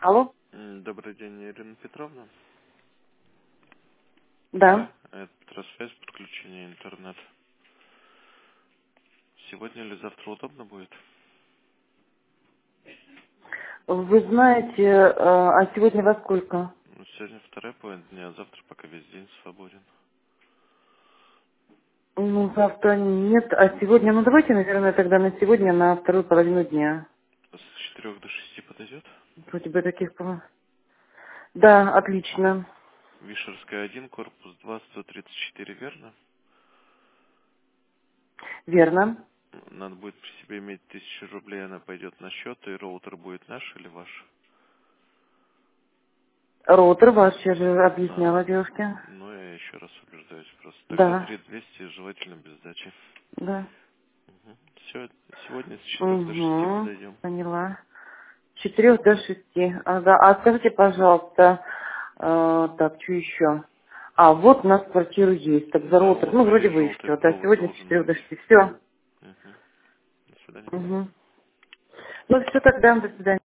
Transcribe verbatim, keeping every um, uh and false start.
Алло? М, Добрый день, Ирина Петровна. Да. Да, это Петросвязь, подключение интернет. Сегодня или завтра удобно будет? Вы знаете, э, а сегодня во сколько? Ну, сегодня вторая половина дня, а завтра пока весь день свободен. Ну, завтра нет, а сегодня, ну давайте, наверное, тогда на сегодня, на вторую половину дня. С четырех до шести подойдет? Вроде бы таких было. Да, отлично. Вишерская один, корпус два, сто тридцать четыре, верно? Верно. Надо будет при себе иметь тысячу рублей, она пойдет на счет, и роутер будет наш или ваш? Роутер ваш, я же А, объясняла девушке. ну я еще раз убеждаюсь просто. Тогда Да, три двести, желательно без сдачи. да. Все, сегодня с четырех до шести Угу, подойдем. поняла. С четырех до шести. Ага. А скажите, пожалуйста, э, так, что еще? А, вот у нас квартира есть, так за Да, роутер. вот Ну, и вроде бы и желтый все. Да, провод сегодня с должен четырех до быть. шести. Все. Мгм. До свидания. Угу. Ну, все тогда, до свидания.